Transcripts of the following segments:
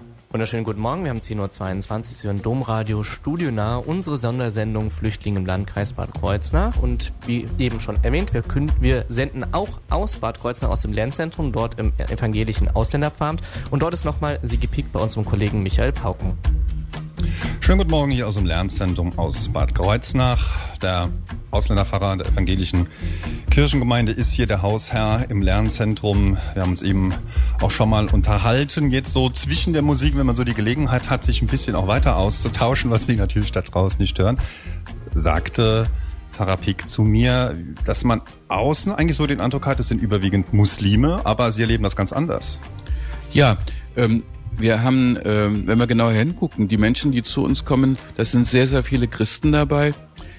Wunderschönen guten Morgen, wir haben 10.22 Uhr, Sie hören Domradio Studio Nah, unsere Sondersendung Flüchtlinge im Landkreis Bad Kreuznach. Und wie eben schon erwähnt, wir senden auch aus Bad Kreuznach, aus dem Lernzentrum, dort im evangelischen Ausländerpfarramt. Und dort ist nochmal Sigi Pick bei unserem Kollegen Michael Pauken. Schönen guten Morgen hier aus dem Lernzentrum aus Bad Kreuznach. Der Ausländerpfarrer der evangelischen Kirchengemeinde ist hier der Hausherr im Lernzentrum. Wir haben uns eben auch schon mal unterhalten. Jetzt so zwischen der Musik, wenn man so die Gelegenheit hat, sich ein bisschen auch weiter auszutauschen, was Sie natürlich da draußen nicht hören, sagte Pfarrer Pick zu mir, dass man außen eigentlich so den Eindruck hat, es sind überwiegend Muslime, aber Sie erleben das ganz anders. Ja, wir haben, wenn wir genauer hingucken, die Menschen, die zu uns kommen, das sind sehr, sehr viele Christen dabei.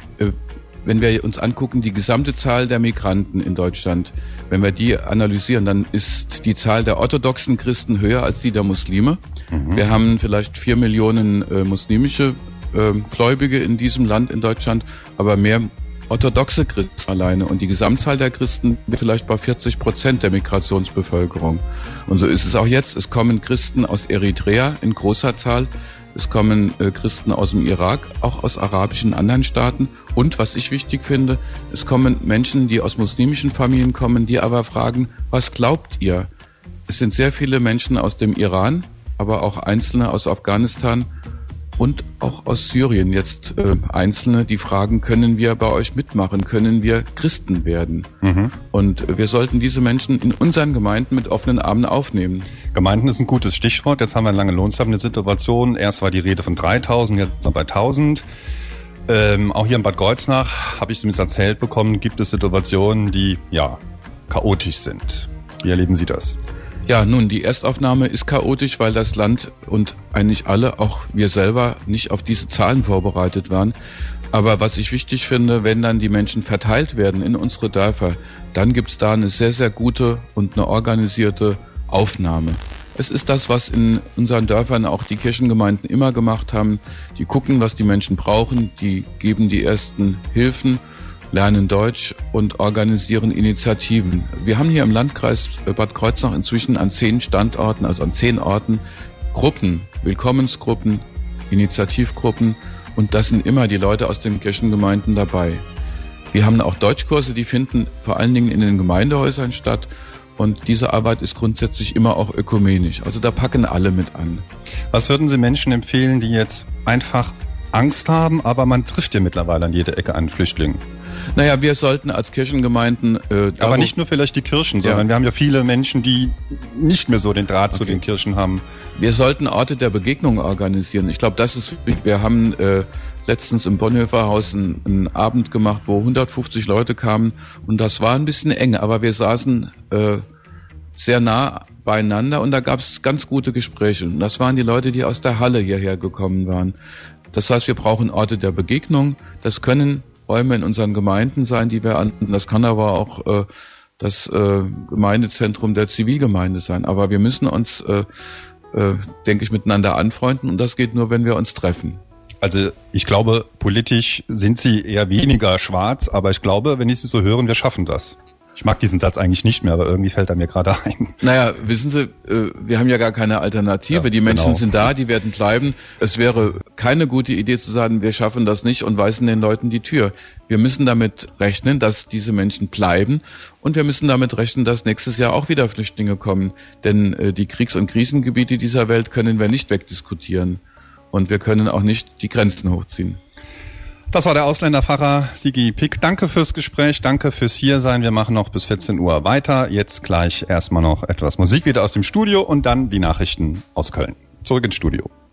Wenn wir uns angucken, die gesamte Zahl der Migranten in Deutschland, wenn wir die analysieren, dann ist die Zahl der orthodoxen Christen höher als die der Muslime. Wir haben vielleicht 4 Millionen muslimische Gläubige in diesem Land in Deutschland, aber mehr orthodoxe Christen alleine. Und die Gesamtzahl der Christen wird vielleicht bei 40% der Migrationsbevölkerung. Und so ist es auch jetzt. Es kommen Christen aus Eritrea in großer Zahl. Es kommen Christen aus dem Irak, auch aus arabischen anderen Staaten. Und was ich wichtig finde, es kommen Menschen, die aus muslimischen Familien kommen, die aber fragen, was glaubt ihr? Es sind sehr viele Menschen aus dem Iran, aber auch Einzelne aus Afghanistan und auch aus Syrien. Jetzt Einzelne, die fragen, können wir bei euch mitmachen? Können wir Christen werden? Und wir sollten diese Menschen in unseren Gemeinden mit offenen Armen aufnehmen. Gemeinden ist ein gutes Stichwort. Jetzt haben wir eine lange lohnsammelnde Situation. Erst war die Rede von 3.000, jetzt sind wir bei 1.000. Auch hier in Bad Kreuznach, habe ich zumindest erzählt bekommen, gibt es Situationen, die ja chaotisch sind. Wie erleben Sie das? Ja, nun, die Erstaufnahme ist chaotisch, weil das Land und eigentlich alle, auch wir selber, nicht auf diese Zahlen vorbereitet waren. Aber was ich wichtig finde, wenn dann die Menschen verteilt werden in unsere Dörfer, dann gibt's da eine sehr, sehr gute und eine organisierte Aufnahme. Es ist das, was in unseren Dörfern auch die Kirchengemeinden immer gemacht haben. Die gucken, was die Menschen brauchen, die geben die ersten Hilfen, lernen Deutsch und organisieren Initiativen. Wir haben hier im Landkreis Bad Kreuznach inzwischen an 10 Standorten, also an 10 Orten, Gruppen, Willkommensgruppen, Initiativgruppen, und das sind immer die Leute aus den Kirchengemeinden dabei. Wir haben auch Deutschkurse, die finden vor allen Dingen in den Gemeindehäusern statt, und diese Arbeit ist grundsätzlich immer auch ökumenisch. Also da packen alle mit an. Was würden Sie Menschen empfehlen, die jetzt einfach Angst haben, aber man trifft ja mittlerweile an jeder Ecke einen Flüchtling? Naja, wir sollten als Kirchengemeinden... aber nicht nur vielleicht die Kirchen, sondern wir haben ja viele Menschen, die nicht mehr so den Draht zu den Kirchen haben. Wir sollten Orte der Begegnung organisieren. Ich glaube, das ist wichtig. Wir haben letztens im Bonhoeffer-Haus einen Abend gemacht, wo 150 Leute kamen, und das war ein bisschen eng, aber wir saßen sehr nah beieinander und da gab es ganz gute Gespräche. Und das waren die Leute, die aus der Halle hierher gekommen waren. Das heißt, wir brauchen Orte der Begegnung. Das können Räume in unseren Gemeinden sein, die wir anbieten. Das kann aber auch das Gemeindezentrum der Zivilgemeinde sein. Aber wir müssen uns, denke ich, miteinander anfreunden, und das geht nur, wenn wir uns treffen. Also ich glaube, politisch sind Sie eher weniger schwarz, aber ich glaube, wenn ich Sie so höre, wir schaffen das. Ich mag diesen Satz eigentlich nicht mehr, aber irgendwie fällt er mir gerade ein. Naja, wissen Sie, wir haben ja gar keine Alternative. Ja, die Menschen sind da, die werden bleiben. Es wäre keine gute Idee zu sagen, wir schaffen das nicht und weisen den Leuten die Tür. Wir müssen damit rechnen, dass diese Menschen bleiben, und wir müssen damit rechnen, dass nächstes Jahr auch wieder Flüchtlinge kommen. Denn die Kriegs- und Krisengebiete dieser Welt können wir nicht wegdiskutieren. Und wir können auch nicht die Grenzen hochziehen. Das war der Ausländerpfarrer Sigi Pick. Danke fürs Gespräch, danke fürs Hiersein. Wir machen noch bis 14 Uhr weiter. Jetzt gleich erstmal noch etwas Musik wieder aus dem Studio und dann die Nachrichten aus Köln. Zurück ins Studio.